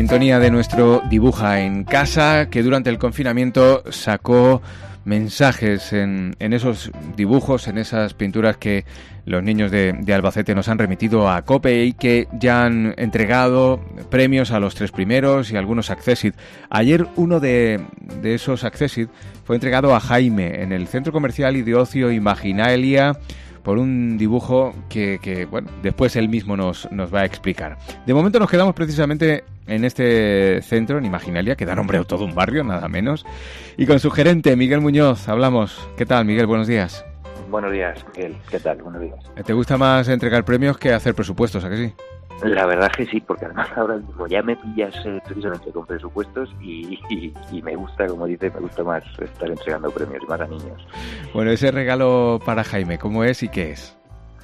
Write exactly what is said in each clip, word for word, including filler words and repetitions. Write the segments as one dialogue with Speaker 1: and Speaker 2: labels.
Speaker 1: sintonía de nuestro Dibuja en Casa, que durante el confinamiento sacó mensajes en, en esos dibujos, en esas pinturas que los niños de, de Albacete nos han remitido a COPE y que ya han entregado premios a los tres primeros y algunos Accessit. Ayer uno de, de esos Accessit fue entregado a Jaime en el Centro Comercial y de Ocio Imaginalia por un dibujo que, que bueno, después él mismo nos, nos va a explicar. De momento nos quedamos precisamente en este centro, en Imaginalia, que da nombre a todo un barrio, nada menos, y con su gerente, Miguel Muñoz, hablamos. ¿Qué tal, Miguel? Buenos días.
Speaker 2: Buenos días, Miguel. ¿Qué tal? Buenos días.
Speaker 1: ¿Te gusta más entregar premios que hacer presupuestos, a que sí?
Speaker 2: La verdad que sí, porque además ahora mismo ya me pillas eh, precisamente con presupuestos y, y, y me gusta, como dices, me gusta más estar entregando premios y más a niños.
Speaker 1: Bueno, ese regalo para Jaime, ¿cómo es y qué es?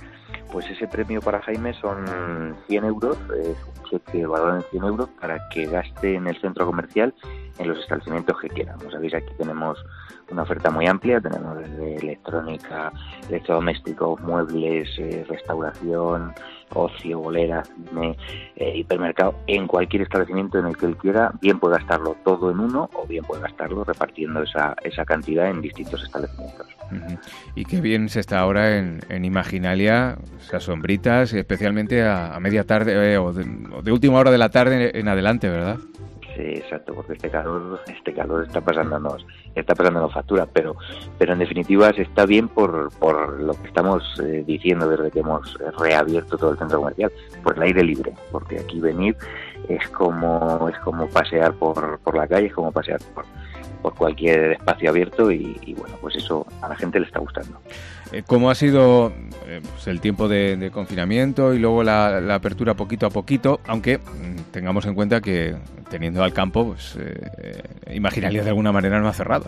Speaker 2: Pues ese premio para Jaime son cien euros, es un cheque valorado en cien euros para que gaste en el centro comercial en los establecimientos que quiera. Como sabéis, aquí tenemos una oferta muy amplia, tenemos desde electrónica, electrodomésticos, muebles, eh, restauración, ocio, bolera, cine, eh, hipermercado, en cualquier establecimiento en el que él quiera, bien puede gastarlo todo en uno o bien puede gastarlo repartiendo esa, esa cantidad en distintos establecimientos.
Speaker 1: Uh-huh. Y qué bien se está ahora en, en Imaginalia, esas sombritas, especialmente a, a media tarde eh, o, de, o de última hora de la tarde en adelante, ¿verdad?
Speaker 2: Sí, exacto, porque este calor, este calor está pasándonos, está pasándonos factura, pero, pero en definitiva se está bien por, por lo que estamos eh, diciendo desde que hemos reabierto todo el centro comercial, pues el aire libre, porque aquí venir es como, es como pasear por, por la calle, es como pasear por, por cualquier espacio abierto y, y bueno, pues eso a la gente le está gustando.
Speaker 1: ¿Cómo ha sido eh, pues el tiempo de, de confinamiento y luego la, la apertura poquito a poquito? Aunque mmm, tengamos en cuenta que teniendo al campo, pues eh, Imaginalia de alguna manera no ha cerrado.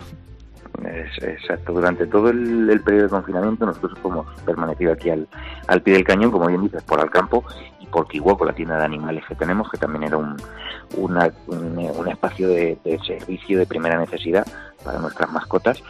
Speaker 2: Es, exacto, durante todo el, el periodo de confinamiento nosotros hemos permanecido aquí al, al pie del cañón, como bien dices, por al campo y por Kiwoko, la tienda de animales que tenemos, que también era un, una, un, un espacio de, de servicio de primera necesidad para nuestras mascotas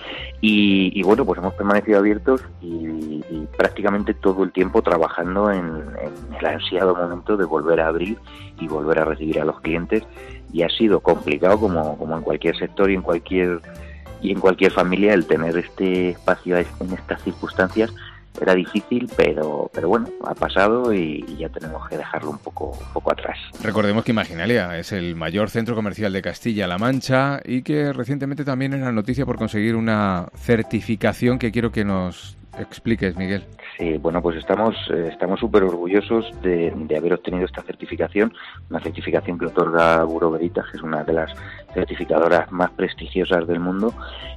Speaker 2: y, y bueno, pues hemos permanecido abiertos y, y prácticamente todo el tiempo trabajando en, en el ansiado momento de volver a abrir y volver a recibir a los clientes, y ha sido complicado como, como en cualquier sector y en cualquier y en cualquier familia el tener este espacio en estas circunstancias. Era difícil, pero pero bueno, ha pasado y, y ya tenemos que dejarlo un poco un poco atrás.
Speaker 1: Recordemos que Imaginalia es el mayor centro comercial de Castilla-La Mancha y que recientemente también era noticia por conseguir una certificación que quiero que nos expliques, Miguel.
Speaker 2: Sí, bueno, pues estamos eh, estamos súper orgullosos de, de haber obtenido esta certificación, una certificación que otorga Bureau Veritas, que es una de las certificadoras más prestigiosas del mundo,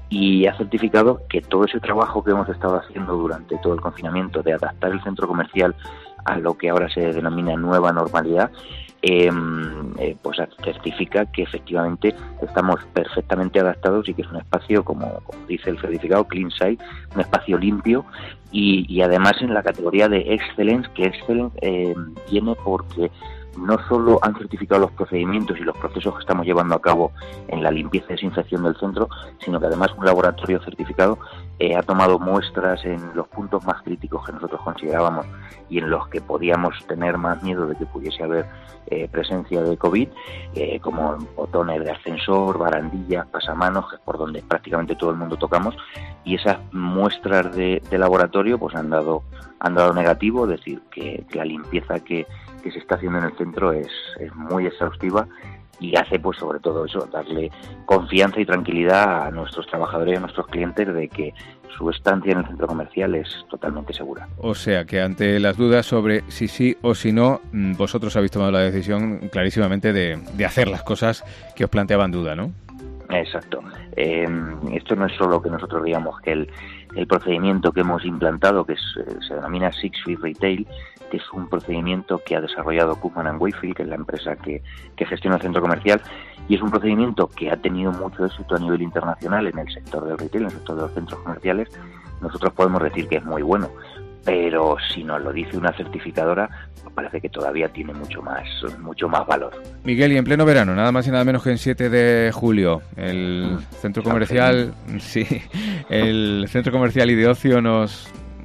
Speaker 2: y ha certificado que todo ese trabajo que hemos estado haciendo durante todo el confinamiento de adaptar el centro comercial a lo que ahora se denomina nueva normalidad, eh, eh, pues certifica que efectivamente estamos perfectamente adaptados y que es un espacio, como, como dice el certificado, clean site, un espacio limpio y, y además en la categoría de excellence, que excellence eh, viene porque no solo han certificado los procedimientos y los procesos que estamos llevando a cabo en la limpieza y desinfección del centro, sino que además un laboratorio certificado eh, ha tomado muestras en los puntos más críticos que nosotros considerábamos y en los que podíamos tener más miedo de que pudiese haber eh, presencia de COVID, eh, como botones de ascensor, barandillas, pasamanos, que es por donde prácticamente todo el mundo tocamos, y esas muestras de, de laboratorio pues han dado han dado negativo, es decir, que, que la limpieza que que se está haciendo en el centro es, es muy exhaustiva y hace pues sobre todo eso, darle confianza y tranquilidad a nuestros trabajadores y a nuestros clientes de que su estancia en el centro comercial es totalmente segura.
Speaker 1: O sea que ante las dudas sobre si sí o si no, vosotros habéis tomado la decisión clarísimamente de, de hacer las cosas que os planteaban duda, ¿no?
Speaker 2: Exacto. Eh, esto no es solo que nosotros digamos que el, el procedimiento que hemos implantado, que es, se denomina Six Feet Retail, que es un procedimiento que ha desarrollado Cushman and Wakefield, que es la empresa que, que gestiona el centro comercial, y es un procedimiento que ha tenido mucho éxito a nivel internacional en el sector del retail, en el sector de los centros comerciales. Nosotros podemos decir que es muy bueno, pero si nos lo dice una certificadora, pues parece que todavía tiene mucho más, mucho más valor.
Speaker 1: Miguel, y en pleno verano, nada más y nada menos que en siete de julio, el centro comercial, sí, el centro comercial y de ocio nos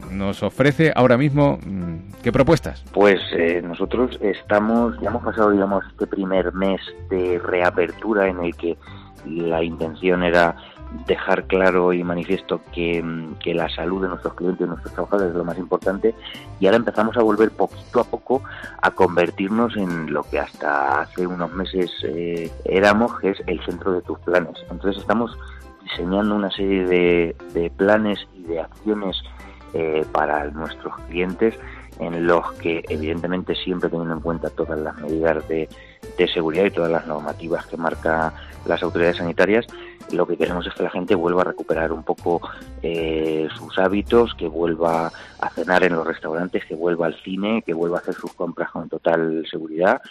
Speaker 1: nos ofrece ahora mismo, ¿qué propuestas?
Speaker 2: Pues eh, nosotros estamos, ya hemos pasado, digamos, este primer mes de reapertura en el que la intención era dejar claro y manifiesto que, que la salud de nuestros clientes, de nuestros trabajadores es lo más importante, y ahora empezamos a volver poquito a poco a convertirnos en lo que hasta hace unos meses eh, éramos, que es el centro de tus planes. Entonces estamos diseñando una serie de, de planes y de acciones eh, para nuestros clientes, en los que evidentemente siempre teniendo en cuenta todas las medidas de, de seguridad y todas las normativas que marcan las autoridades sanitarias, lo que queremos es que la gente vuelva a recuperar un poco eh, sus hábitos, que vuelva a cenar en los restaurantes, que vuelva al cine, que vuelva a hacer sus compras con total seguridad,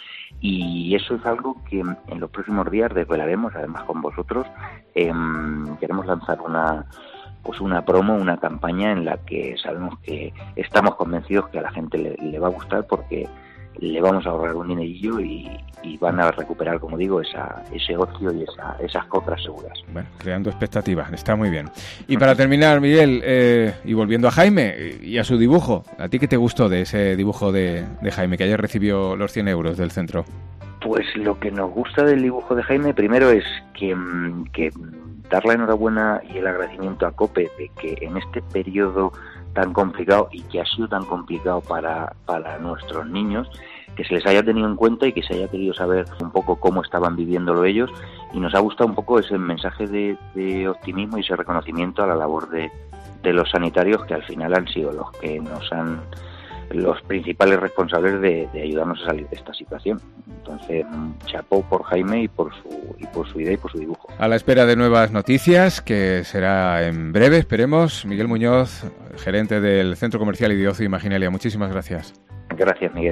Speaker 2: y eso es algo que en los próximos días desvelaremos, además con vosotros. Eh, queremos lanzar una pues una promo, una campaña en la que sabemos que estamos convencidos que a la gente le, le va a gustar, porque le vamos a ahorrar un dinerillo y, y van a recuperar, como digo, esa, ese ocio y esa, esas compras seguras.
Speaker 1: Bueno, creando expectativas, está muy bien. Y para terminar, Miguel, eh, y volviendo a Jaime y a su dibujo, ¿a ti qué te gustó de ese dibujo de, de Jaime, que ayer recibió los cien euros del centro?
Speaker 2: Pues lo que nos gusta del dibujo de Jaime, primero es que, que dar la enhorabuena y el agradecimiento a COPE de que en este periodo tan complicado, y que ha sido tan complicado para, para nuestros niños, que se les haya tenido en cuenta y que se haya querido saber un poco cómo estaban viviéndolo ellos, y nos ha gustado un poco ese mensaje de, de optimismo y ese reconocimiento a la labor de, de los sanitarios, que al final han sido los que nos han los principales responsables de, de ayudarnos a salir de esta situación. Entonces, chapó por Jaime y por su y por su idea y por su dibujo.
Speaker 1: A la espera de nuevas noticias, que será en breve, esperemos. Miguel Muñoz, gerente del Centro Comercial y de Ocio Imaginalia, muchísimas gracias.
Speaker 2: Gracias, Miguel.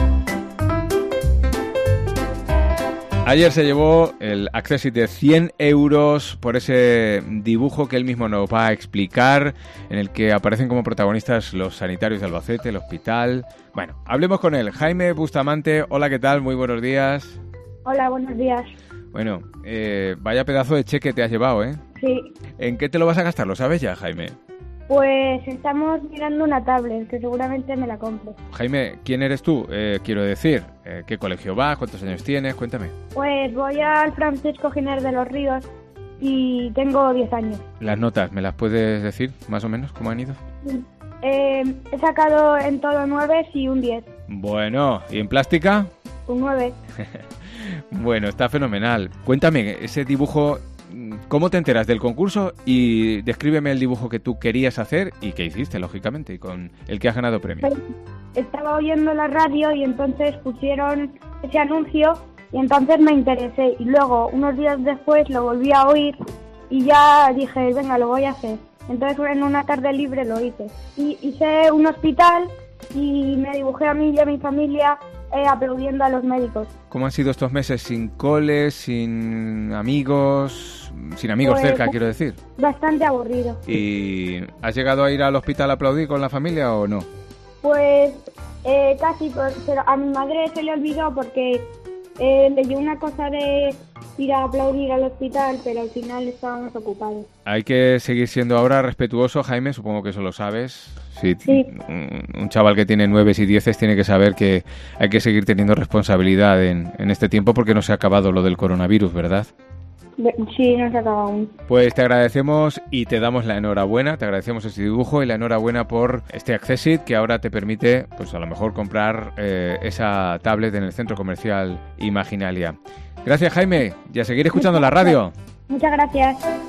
Speaker 1: Ayer se llevó el Accessit de cien euros por ese dibujo que él mismo nos va a explicar, en el que aparecen como protagonistas los sanitarios de Albacete, el hospital. Bueno, hablemos con él. Jaime Bustamante, hola, ¿qué tal? Muy buenos días.
Speaker 3: Hola, buenos días.
Speaker 1: Bueno, eh, vaya pedazo de cheque te has llevado, ¿eh?
Speaker 3: Sí.
Speaker 1: ¿En qué te lo vas a gastar? ¿Lo sabes ya, Jaime?
Speaker 3: Pues estamos mirando una tablet, que seguramente me la compre.
Speaker 1: Jaime, ¿quién eres tú? Eh, quiero decir, eh, ¿qué colegio vas? ¿Cuántos años tienes? Cuéntame.
Speaker 3: Pues voy al Francisco Giner de los Ríos y tengo diez años.
Speaker 1: Las notas, ¿me las puedes decir más o menos cómo han ido?
Speaker 3: Eh, he sacado en todo nueve y un diez.
Speaker 1: Bueno, ¿y en plástica?
Speaker 3: Un nueve.
Speaker 1: Bueno, está fenomenal. Cuéntame, ese dibujo, ¿cómo te enteras del concurso? Y descríbeme el dibujo que tú querías hacer y que hiciste, lógicamente, y con el que has ganado premio.
Speaker 3: Pues estaba oyendo la radio y entonces pusieron ese anuncio y entonces me interesé. Y luego, unos días después, lo volví a oír y ya dije, venga, lo voy a hacer. Entonces, en una tarde libre lo hice. Y hice un hospital y me dibujé a mí y a mi familia eh, aplaudiendo a los médicos.
Speaker 1: ¿Cómo han sido estos meses sin coles, sin amigos, sin amigos
Speaker 3: pues,
Speaker 1: cerca, quiero decir?
Speaker 3: Bastante aburrido.
Speaker 1: ¿Y has llegado a ir al hospital a aplaudir con la familia o no?
Speaker 3: Pues eh, casi, pues, pero a mi madre se le olvidó porque eh, le dio una cosa de ir a aplaudir al hospital, pero al final estábamos ocupados.
Speaker 1: Hay que seguir siendo ahora respetuoso, Jaime, supongo que eso lo sabes. Sí,
Speaker 3: sí.
Speaker 1: Un, un chaval que tiene nueves y dieces tiene que saber que hay que seguir teniendo responsabilidad en, en este tiempo, porque no se ha acabado lo del coronavirus, ¿verdad?
Speaker 3: Sí, no se acaba aún.
Speaker 1: Pues te agradecemos y te damos la enhorabuena, te agradecemos este dibujo y la enhorabuena por este Accessit, que ahora te permite, pues a lo mejor comprar eh, esa tablet en el Centro Comercial Imaginalia. Gracias, Jaime, y a seguir escuchando la radio.
Speaker 3: Muchas gracias.